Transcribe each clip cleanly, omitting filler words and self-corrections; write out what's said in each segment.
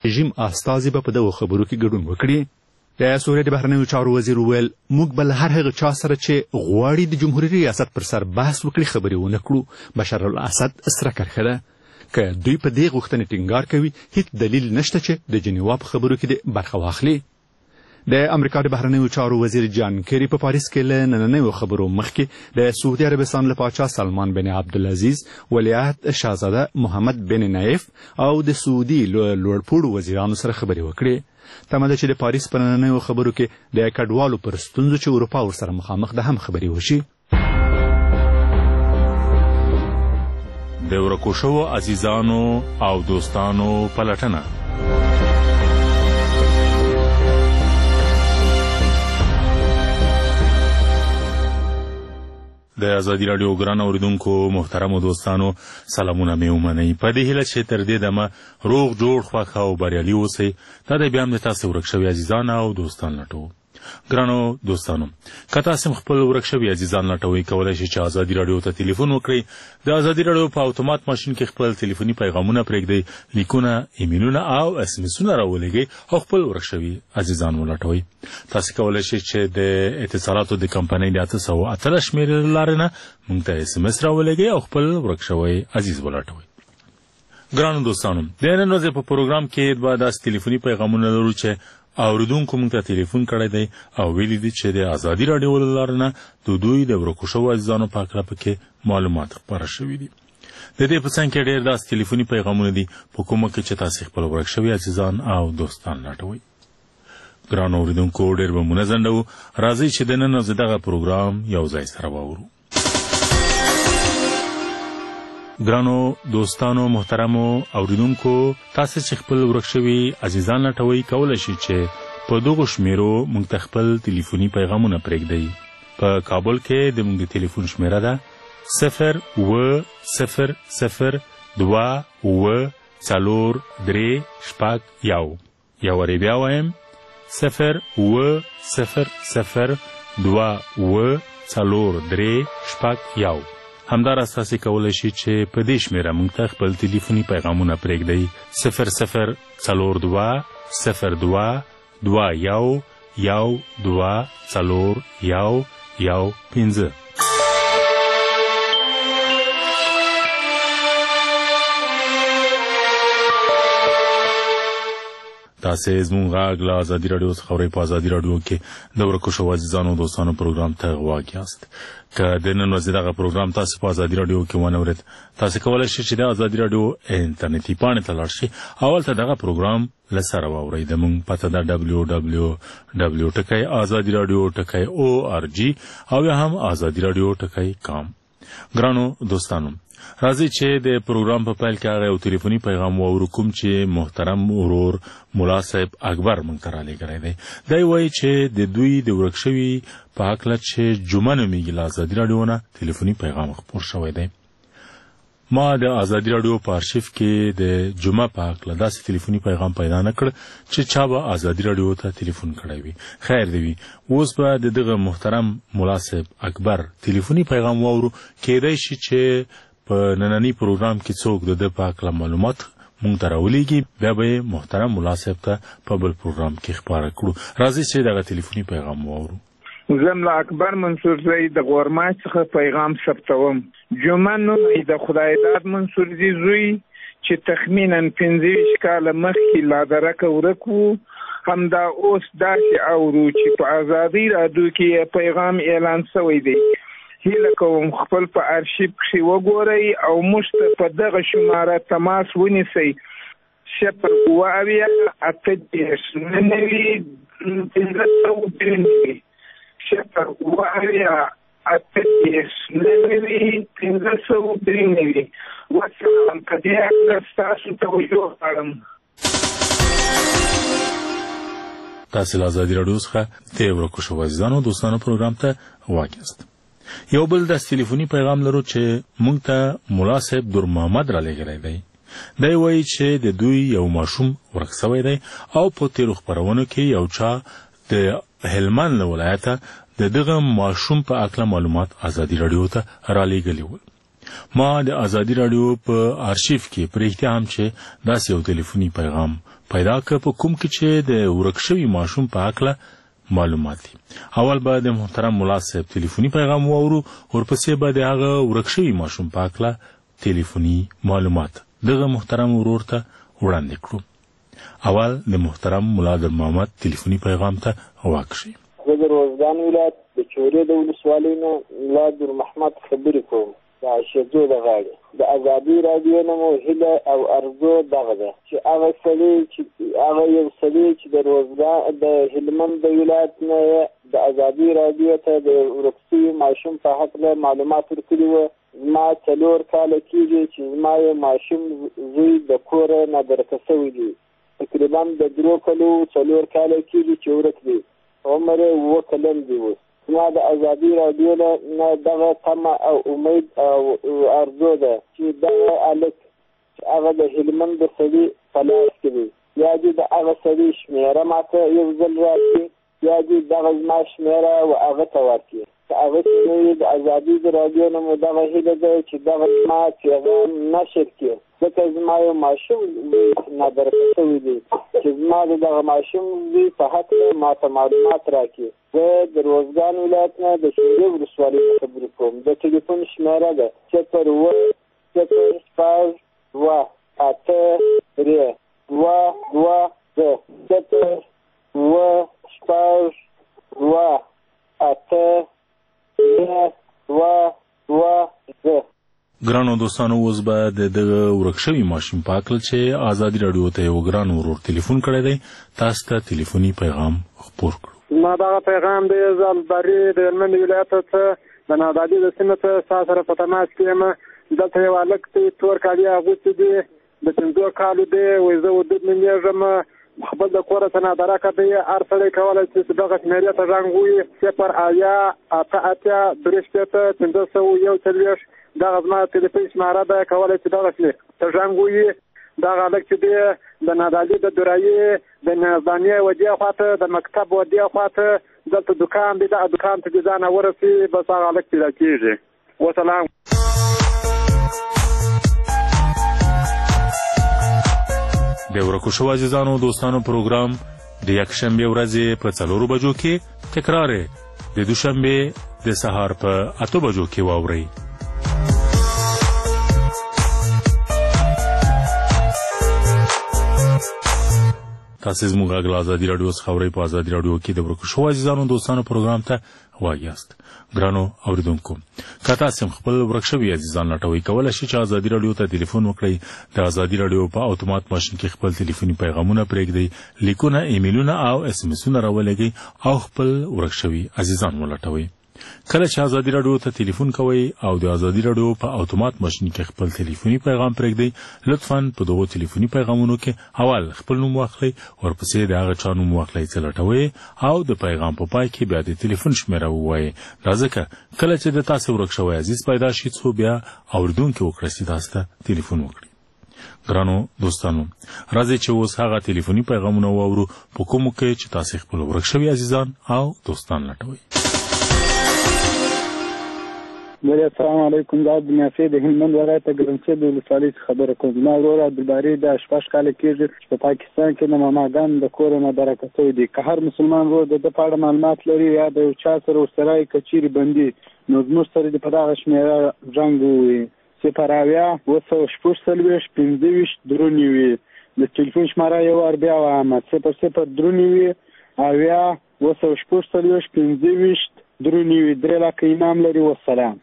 رژیم استازي به په دغو خبرو کې ګډون وکړي. د سوریې د بهرنیو چارو وزیر وویل موږ به له هر هغه چا سره چې غواړي د جمهوریت ریاست پر سر بحث وکړي خبرې ونه کړو. بشار الاسد سره کرښه ده. که دوی په دې غوښتنې ټینګار کوي هیڅ دلیل نشته چې د جنیوا په خبرو کې د برخه واخلي. د امریکا د بهرنیو چارو وزیر جان کیری په پاریس کې له نننیو خبرو مخکې د سعودي عربستان له پاچا سلمان بن عبدالعزیز، ولیعهد شاهزاده محمد بن نایف او د سعودي لوړپوړو وزیرانو سره خبرې وکړې. تمه ده چې د پاریس په نننیو خبرو کې د کډوالو پر ستونزو چې اروپا ورسره مخامخ ده هم خبرې وشي. د ورکو شوو عزیزانو او دوستانو پلټنه. د ازادي راډیو ګران اوریدونکو محترمو دوستانو سلامونه مې ومنئ. په دې هیله چې تر دې دمه روغ جوړ خوښ او بریالي اوسئ. دا دی بیا هم د تاسې ورک شوي عزیزان او دوستان لټوو. ګرانو دوستانو، که تاسې هم خپل ورک شوي عزیزان لټوئ، کولی شئ چې ازادي راډیو ته تلیفون وکړئ. د ازادي راډیو په اتومات ماشین کې خپل تلیفوني پیغامونه پرېږدئ، لیکونه، ایمیلونه او اس ام اسونه راولېږئ او خپل ورک شوي عزیزان ولټوئ. تاسې کولی شئ چې د اتصالاتو د کمپنۍ د 818 شمېرې له لارې نه موږ ته اس ام اس راولېږئ او خپل ورک شوی عزیز ولټوئ. ګرانو دوستانو، د نن ورځې په پروګرام کې به داسې تلیفوني پیغامونه لرو چې اوریدونکو موږ ته تلیفون کړی دی او ویلي دي چې د ازادي راډیو له لارې نه د دوی د ورکو شوو عزیزانو په هکله پکې معلومات خپاره شوي دي. د دې په څنګ کې ډېر داسې تلیفوني پیغامونه دي په کومه کې چې تاسې خپل ورک شوي عزیزان او دوستان لټوئ. ګرانو اوریدونکو، ډېر به مو نه ځنډوو. راځئ چې د نن ورځې دغه پروګرام یو ځای سره واورو. ګرانو دوستانو محترمو اوریدونکو، تاسې چې خپل ورک شوي عزیزان لټوئ، کولی شئ چې په دغو شمیرو موږ ته خپل تلیفوني پیغامونه پرېږدئ. په کابل کې د موږ د تلیفون شمیره ده 080002436. یو وارې بیا وایم 080002436. همداراز تاسې کولی شئ چې په دې شمېره موږ ته خپل تلیفوني پیغامونه پرېږدئ 004221124115. تاسې زموږ غږ له ازادي راډیو څخه اورئ. په ازادي راډیو کې د ورکو شوو عزیزانو دوستانو پروګرام ته غوږ یاست. که د نن ورځې دغه پروګرام تاسې په ازادي راډیو کې ونه اورېد، تاسې کولی شئ چې د ازادي راډیو انټرنیټي پاڼې ته لاړ شئ او هلته دغه پروګرام له سره واورئ. د موږ پته ده www.azadiradio.org او یا هم azadiradio.com. ګرانو دوستانو، راځئ چې د پروګرام په پیل کې هغه یو تلیفوني پیغام واورو کوم چې محترم ورور ملا صاحب اکبر موږ ته رالیږلی دی. دی وایي چې د دوی د ورک شوي په هکله چې جمعه نومیږي له ازادي راډیو نه تلیفوني پیغام خپور شوی دی. ما د ازادي راډیو په ارشیف کې د جمعه په هکله داسې تلیفوني پیغام پیدا نه کړ چې چا به ازادي راډیو ته تلیفون کړی وي. خیر دی وي. اوس به د دغه محترم ملا صاحب اکبر تلیفوني پیغام واورو. کیدای شي چې په نننی پروګرام کې څوک د ده په هکله معلومات موږ ته راولېږي، بیا به یې محترم ملا صاحب ته په بل پروګرام کې خپاره کړو. راځئ چې دغه تلیفوني پیغام واورو. زه ملا اکبر منصور زی د غورمای څخه پیغام ثبتوم. جمعه نومی د خدایداد منصور زی زوی چې تخمینا 25 کاله مخکې لا درکه ورک و، همدا اوس داسې اورو چې په ازادي راډیو کې پیغام اعلان شوی دی. هیله کوم خپل په ارشیف کې وګورئ او موږ ته په دغه شماره تماس ونیسئ 0808893 وسلام. که دې هکله ستاسو توجه غواړم. تاسې له ازادي راډیو څخه د ورکو شوو عزیزانو دوستانو پروګرام ته غوږ یاست. یو بل داسې تلیفوني پیغام لرو چې موږ ته ملا صاحب در محمد رالیږلی دی. دی وایي چې د دوی یو ماشوم ورک شوی دی او په تیرو خپرونو کې یو چا د هلمند له ولایته د دغه ماشوم په هکله معلومات ازادي راډیو ته رالیږلي ول. ما د ازادي راډیو په ارشیف کې پرېږدي هم چې داسې یو تلیفوني پیغام پیدا کړ په کوم کې چې د ورک شوي ماشوم په هکله معلومات دي. اول به د محترم ملا صاحب ټلیفوني پیغام واورو، ورپسې به د هغه ورک شوي ماشوم په هکله ټلیفوني معلومات دغه محترم ورور ته وړاندې کړو. اول د محترم ملا در محمد ټلیفوني پیغام ته غوږ شئ. زه د روزګان ولایت د چورې د ولسوالۍ نه ملا در محمد خبرې کوم. د عاشقزو د غاړې د ازادي راډیو نه مو هیله او ارزو دغه ده چې هغه یو سړی چې د روزګان د هلمند د ولایت نه د ازادي راډیو ته د ورک شوي ماشوم په هکله معلومات ورکړي وو. زما 4 کاله کېږي چې زما یو ماشوم زوی د کوره نادرکه شوی دی. تقریبا د 3 کالو 4 کاله کېږي چې ورک دی. عمر 7 کلن دی. اوس زما د ازادي راډیو نه دغه تمه او امید او ارزو ده چې دغه هلک چې هغه د هلمند د سړي په لاس کې دی، یا دې د هغه سړي شمېره ماته یو ځل راکړي، یا دې دغه زما شمېره و هغه ته ورکړي. که هغه چې د ازادي د راډیو نه مو دغه هیله ده چې دغه زما پیغام نشر کړي، ځکه زما یو ماشوم نادرکه شوی دی چې زما د دغه ماشوم زوی په هکله ماته معلومات راکړي. زه د روزګان ولایت نه د چورې ولسوالۍ نه خبرې کوم. د ټلیفون شمېره ده 0 ګرانو دوستانو، اوس به د ورک شوي ماشوم په هکله چې ازادي راډیو ته یو ګران ورور ټلیفون کړی دی، تاسو ته ټلیفوني پیغام خپور کړو. ما دغه پیغام د زالبري د هلمند ولایت څخه د نادعلي د سیمې څخه ستا سره په تماس کې یم. دلته یو هلک دی، 4 کالي اغوستي دي، د 5 کالو دی. وایي زه ودود نومېږم، خپل د کوره څه نادرکه دی. هر سړی کولی شي چې دغه شمېرې ته غږ ووایي 08088 541 دغه زما تلیفون شماره ده، کولی شي دغه ته غږ ووایي. دغه هلک چې دی د نادعلي د درایي د نظامیه ودې خواته د مکتب ودې خواته دلته دکان دی، دغه دکان ته دې ځانه ورسي، بس هغه هلک پیدا کېږي. وسلام. د ورکو شوو عزیزانو دوستانو پروګرام د یکشنبې ورځې په 4 بجو کې تکرار د دوشنبې د سهار په 8 بجو کې واورئ. تاسو زموږ غږ ازادي راډیو څخه اورئ. په ازادي راډیو کې د ورکو شوو عزیزانو دوستانو پروګرام ته واغیاست. ګرانو اوریدونکو، که تاسو خپل ورک شوي عزیزان لټوئ، کولی شئ چې ازادي راډیو ته ټلیفون وکړئ. د ازادي راډیو په اتومات ماشین کې خپل ټلیفوني پیغامونه پرېږدئ، لیکونه، ایمیلونه او اس ام اسونه راولېږئ او خپل ورک شوي عزیزان ولټوئ. کله چې ازادي راډیو ته ټلیفون کوئ او د ازادي راډیو په اتومات ماشین کې خپل ټلیفوني پیغام پرېږدئ، لطفاً په دغو ټلیفوني پیغامونو کې اول خپل نوم واخلئ، ورپسې د هغه چا نوم واخلئ چې لټوئ، او د پیغام په پای کې بیا د ټلیفون شمېره ووایئ. دا ځکه کله چې د تاسو ورک شوی عزیز پیدا شي، څو بیا اورېدونکي وکړئ چې تاسو ته ټلیفون وکړي. ګرانو دوستانو، راځئ چې اوس هغه ټلیفوني پیغامونه واورو په کومو کې چې تاسو خپل ورک شوي عزیزان او دوستان لټوئ. السلام علیکم. دا د میافې د هلمند ولایت ګرمسیر د ولسوالۍ څخه خبره کوم. زما ورور عبدالباري د 8 کاله کېږي چې په پاکستان کې د ماماګانو د کوره نادرکه شوی دی. که هر مسلمان ورور د ده په اړه معلومات لري یا د یو چا سره ورسره یې که چیرې بندي، نو زموږ سره دې په دغه شمېره زنګ ووهي 0 245 95 د ټلیفون شماره یو وار بیا وایم 0 245 95 3 لکه امام لري. والسلام.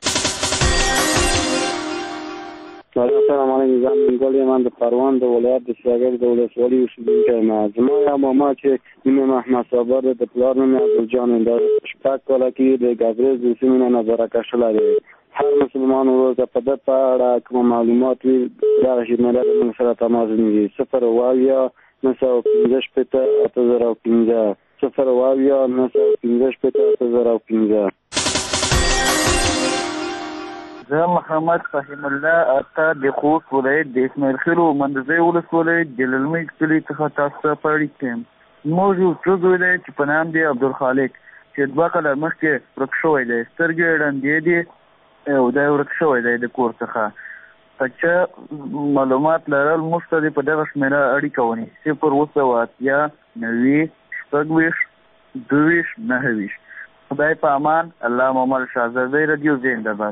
السلام علیکم. زه منګل یم د پروان د ولایت د شاګرد د ولسوالۍ اوسېدونکی یم. زما یو ماما چې نوم یې محمد صابر دی، د پلار نوم یې عبدالجان دی. د 6 کاله کې د ګابریز د سیمې نه نادرکه شوی دی. هر مسلمان ورور ته په ده په اړه کوم معلومات وي، دغه شمېره د موږ سره تماس ونیسي. 0 915 8005 0 915 8005. زه محمد فهیم الله اتا د خوست ولایت د اسماعیل خیل منځنۍ ولسوالۍ د للمۍ کلي څخه تاسو ته په اړیکه یم. زموږ یو څوک ولایت چې په نام دی عبدالخالق چې 2 کاله مخکې ورک شوی دی. سترګې ړندې دي او دا ورک شوی دی د کور څخه. چې معلومات لرل موږ ته په دغه شمېره اړیکه ونیسي 080-26-22-29. خدای په امان. الله محمد شاهزاده رادیو زنده‌باد.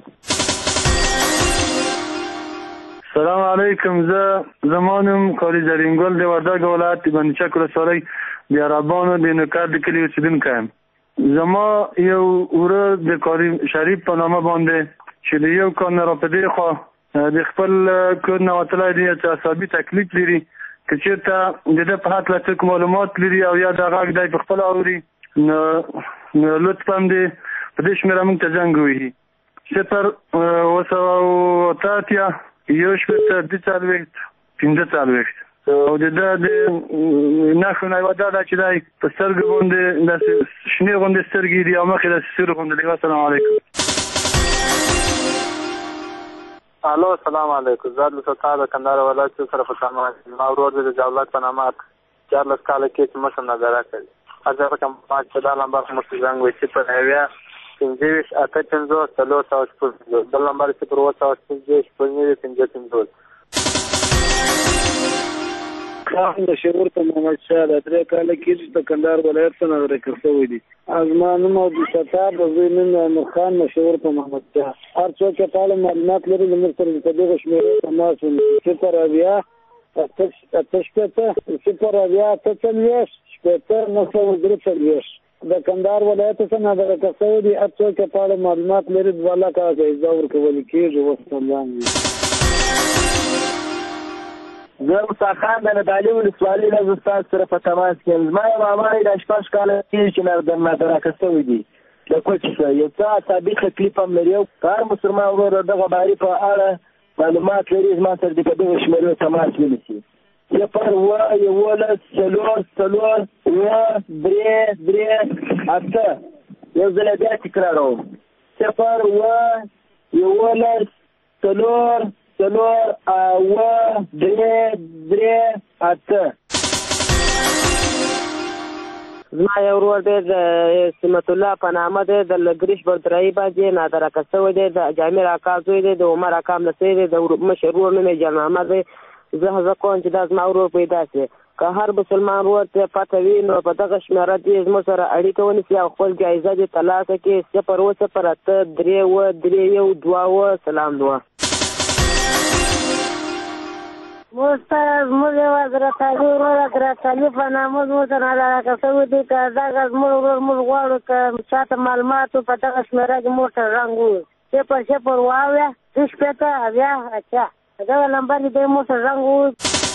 سلام علیکم. زما نوم قاری زرینګل د وردګ ولایت د بندچک ولسوالۍ د عربانو د نوکر د کلي اوسېدونکی یم. زما یو وره د قاری شریف په نامه باندې چې د یو کال نه راپدې خوا د خپل کور نه وتلی دی چې عصبي تکلیف لري، که چېرته د ده په هکله څوک معلومات لري او یا د غږ دی په خپله اوري نو لطفا دې په دې شمېره موږ ته زنګ ووهي 0-2-40-15-40 او د ده د نښو نه یوه دا ده چې دی په سترګو باندې داسې شنې غوندې سترګې دي او مخ یې داسې سور غوندې دی. السلام علیکم. الو السلام علیکم. زه عبدالستار د کندهار ولایت سره په تماس یم. ما ورور د جولاک په نامه 14 کاله کې چې مشر نظاره کوي. اځه کوم پاک په دا نمبر مو څنګه وي چې په اویا 15-8-4 بل نمبر 0-8-5-5-5. خان د شعور په محمد شاه د 3 کاله کې چې کندهار ولایت څخه راکړل شوی دی. ازمان نوم عبدالستار د زوی نوم نور خان مشهور په محمد شاه. هر څوک چې په اړه معلومات لري موږ سره د دغه شمیرې تماس ونیسي 0-8-8-9-3 د کندهار ولایت څخه راکړل شوی دی. هر څوک چې په اړه معلومات لري د والا کا جایزه ورکول کېږي. والسلام. زه موسی خان د نادعلي ولسوالۍ نه استاد سره په تماس کې یم. زما یو ماما د 6 کاله کېږي چې راکړل شوی دی د کوچي سره یو څه عصبي تکلیف هم لري. هر مسلمان ورور دغه باري په اړه معلومات لري زما سره د دغه شمېرې تماس ونیسي 0-1-4-3-3-8. یو ځل بیا تکراروم 0-1-4-3-3-8. زما یو ورور دی د سمت الله په نامه دی د لګریش بردرایي باندې نادرکه شوی دی. د جامع اکا زوی دی د عمر اکا لسی دی د مشر ورور نوم یې جان محمد دی. زه هڅه کوم چې دا زما ورور پیدا شي. که هر مسلمان ورور ته پته وي نو په دغه شمېره دې زموږ سره اړیکه ونیسي او خپل جایزه دې ترلاسه کړي 0-8-3-2. سلام دوه مستاز موږ حضرت علي ورور حضرت علي په نامه زموږ ته راکړل شوی دی. که دغه زموږ ورور موږ غواړو که چاته معلومات په دغه شمېره کې موږ ته رنګ ووایي 0-0-8-8. دغه نمبر دې موږ ته رنګ ووایي.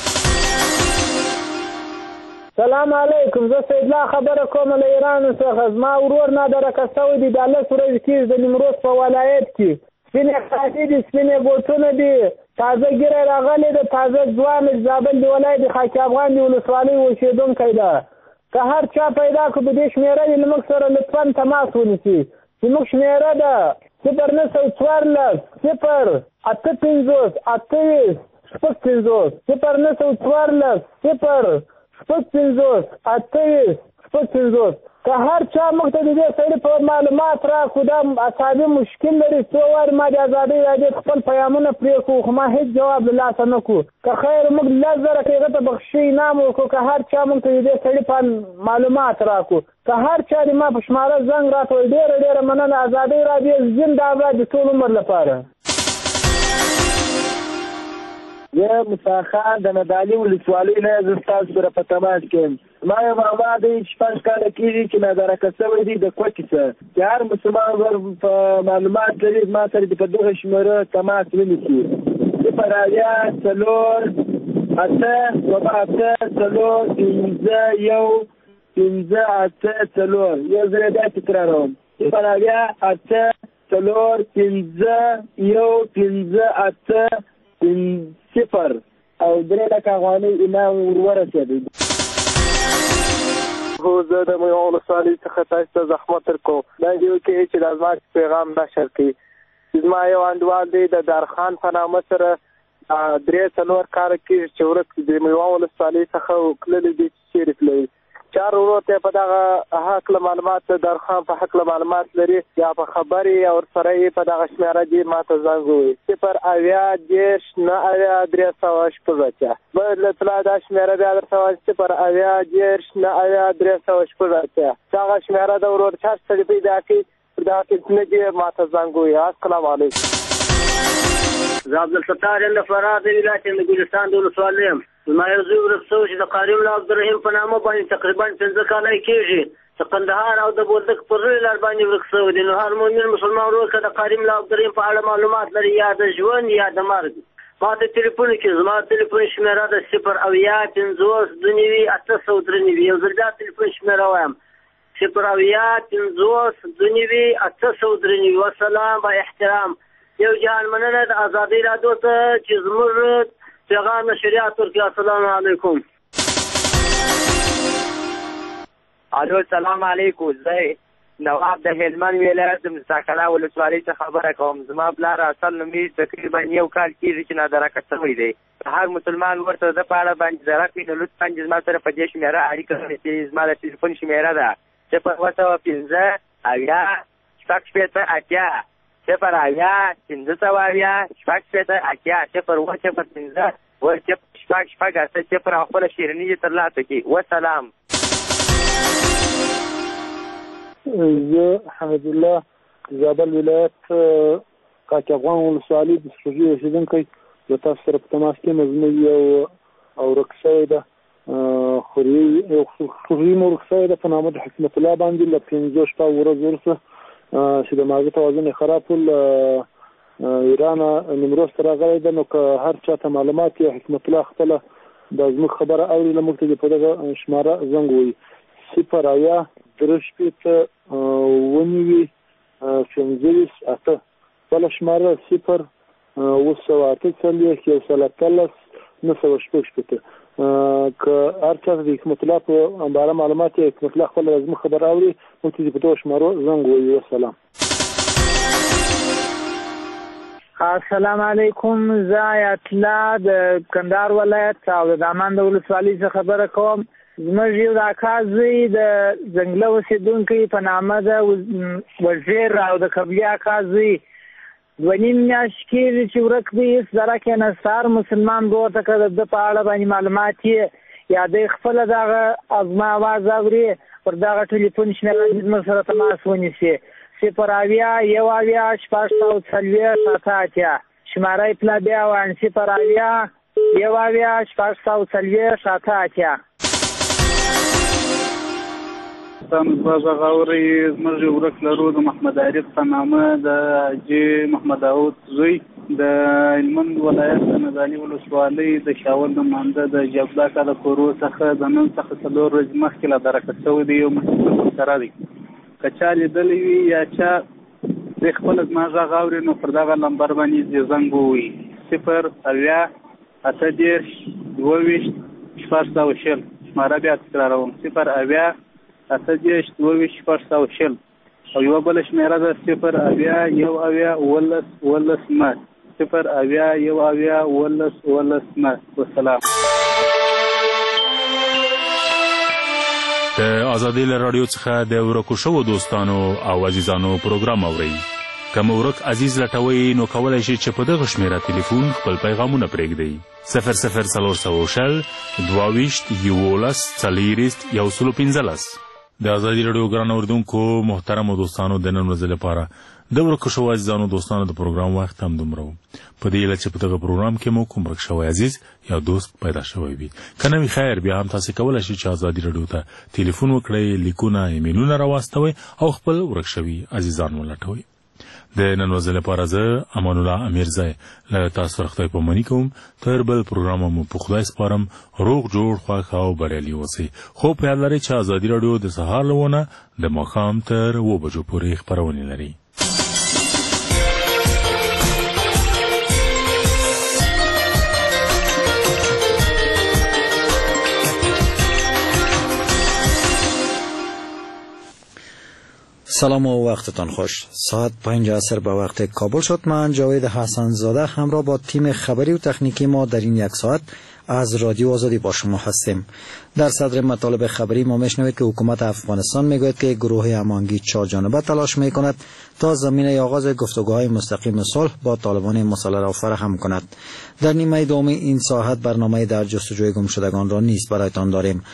سلام علیکم. زه سیدلا خبره کوم له ایران څخه. زما ورور نادرکه شوی دی د 10 ورځې کېږي د نیمروز په ولایت کې. سپینې خاطې دي، سپینې بوټونه دي، تازه ګیره راغلی ده، تازه ځوان زابل د ولایت خاک افغان د ولسوالۍ اوسېدونکی ده. که هر چا پیدا کړو په دې شمېره دې موږ سره لطفا تماس ونیسي. زموږ شمېره ده 0-9-14-0-8-50-28 0-8-50-28. که هر چا موږ ته د دې سړي په معلومات راکړو دا اعصابي مشکل لري 2 وارې ما د ازادۍ راډیو خپل پیغامونه پرېښو خو ما هېڅ جواب له لاسه نه کړو. که خیر موږ 10,000 هغه ته بخښي انعام وکړو. که هر چا موږ ته د دې سړي په معلومات راکړو. که هر چا د ما په شماره زنګ راکړو ډېره مننه. ازادۍ راډیو زنده‌باد د ټول عمر لپاره. زه موسی خان د نادعلي ولسوالۍ نه استاد سره په تماس کې یم. ما یو ماما د 6 کاله کېږي چې نادرکه شوی دی د کوچي سره. چې هر مسلمان ورور په معلومات لري زما سره د په دغه شمېره تماس ونیسي 0-8-8-3-1-5-8-4. یو ځل بیا تکراروم 0-8-8-3-1-5-8-0 او 3 لکه افغانۍ انعام ورورسېدی. هو زه د میوه ولسوالۍ څخه تاسو ته زحمت درکوم. دا یو کې چې د زما پیغام نشر کړي. زما یو انډیوال دی د دارخان په نامه سره 3-4 کاله کېږي چې ورک د میوه ولسوالۍ څخه تللی دی چیرې تللی. کندهار ورور ته په دغه حق معلومات درخواست په حق معلومات لري یا په خبري او سره په دغه شمیره دی ماته زنګ وي 0 10 9 3 شپږ بل اطلاع دا شمیره بیا درته وایم 0 10 9 3 شپږ دغه شمیره د ورور چا سره پیدا کی دا کې نه دی ماته زنګ وي. السلام علیکم. زه عبدالستار یم د فراه د ولایت د ګلستان د ولسوالۍ یم. زما یو زوی ورک شوی چې د قاري ملا عبدالرحیم په نامه باندې تقریبا 15 کاله کېږي د کندهار او د بولدک پر لوی لار باندې ورک شوی دی. نو هر مؤمن مسلمان ورور که د قاري ملا عبدالرحیم په اړه معلومات لري یا د ژوند یا د مرګ ما ته ټلیفون کې زما ټلیفون شمیره د 0 50 2 893 یو ځل دا ټلیفون شمیره وایم 0 50 2 893. والسلام با احترام. یو جهان مننه د ازادي رادیو ته چې زموږ پیغام شریعت ورکړي. السلام علیکم. الو السلام علیکم. زه نواب د هلمند ولایت د مساکله ولسوالۍ څخه خبره کوم. زما پلار اصل نومې تقریبا یو کال کېږي چې نادرکه شوی دی. هر مسلمان ورته د په اړه باندې زره کړي نو لطفا زما سره په دې شمیره اړیکه ونیسئ. زما د ټلیفون شمیره ده 0 15 شپږ 80 0 15 شپږ 80 0 15 شپږ خپله شیریني دې ترلاسه کړي. وسلام. زه حمید الله زابل ولایت قاچاقوان ولسوالۍ د سروجي اوسېدونکی د تاسو سره په تماس کې مزمي او ورک شوی ده خوري مو ورک شوی ده په نامه د حکمت الله باندې له 15 شپه ورځ وروسته چې د ماغه توازن خراب ول ایران نیمروز ته راغلی ده. نو که هر چا ته معلومات یا حکمت الله خپله د زموږ خبره اوري له موږ ته په دغه شماره زنګ ووایي 0 3 شپېته ونیوي 15 بله شماره 0 9 شپېته که هر چا ته د حکمت الله په باره معلومات یا حکمت الله خپله زموږ خبره اوري موږ ته په دغه شمارو زنګ ووایي. والسلام. السلام علیکم. زه آیت الله د کندهار ولایت او د دامان د ولسوالۍ څخه خبره کوم. زموږ یو د اکا زوی د ځنګله اوسېدونکی په نامه د وزیر او د قبلي اکا زوی 2 میاشتې کېږي چې ورک دی. هېڅ درک یې نشته. هر مسلمان به ورته که د ده په اړه باندې معلومات یې یا دی خپله دغه زما اواز اوري پر دغه ټلیفون شمیره زموږ سره تماس ونیسي 0 10 4 شماره یې پله بیا وایم 0 10 4 زما غږ اورئ. زموږ یو ورک لرو د محمد عارف په نامه د حاجي محمد داود زوی د هلمند ولایت د نادعلي ولسوالۍ د شاول نماینده د جبلاکه د کورو څخه د نن څخه 4 ورځې مخکې لا درکه شوی دی. یو مسلمان سره دی که چا لیدلی وي یا چا د خپل زما غږ اوري نو پر دغه نمبر باندې زنګ ووهي 0 10 22 4 شماره بیا تکراروم 0 10 8 22 او یو بل شمیره ده 0 10 11 والسلام. د ازادي رادیو څخه د ورکو شوو دوستانو او عزیزانو پروګرام اورئ. که مو ورک عزیز لټوئ نو کولی شئ چې په دغه شمیره تلیفون خپل پیغامونه پرېږدئ 00400 22 11 115. د ازادي رادیو ګران اوریدونکو محترمو دوستانو د نن ورځې لپاره د ورک شوو عزیزانو دوستانو د پروګرام وخت هم دومره و. په دې هیله چې په دغه پروګرام کې مو کوم ورک شوی عزیز یا دوست پیدا شوی وي. که نه وي خیر بیا هم تاسې کولی شئ چې ازادي رادیو ته تلیفون وکړئ، لیکونه ایمیلونه راواستوئ او خپل ورک شوي عزیزان ولټوئ. د نن ورځې لپاره زه امان الله امیرزی له تاسو سره خدای پاماني کوم. تر بل پروګرام مو په خدای سپارم. روغ جوړ خوښ او بریالي اوسئ. خو په یاد لرئ چې ازادي رادیو د سهار له 9 د ماښام تر 2 بجو پورې خپرونې لري. سلام و وقتتان خوش. ساعت 5 عصر به وقت کابل شد. من جاوید حسن زاده همراه با تیم خبری و تکنیکی ما در این یک ساعت از رادیو آزادی با شما هستیم. در صدر مطالب خبری ما میشنوید که حکومت افغانستان میگوید که گروه امانگی 4 جانبه تلاش میکند تا زمینه آغاز گفتگوهای مستقیم صلح با طالبان مسلح را فراهم کند. در نیمه دوم این ساعت برنامه در جستجوی گمشدگان را نیز برایتان داریم.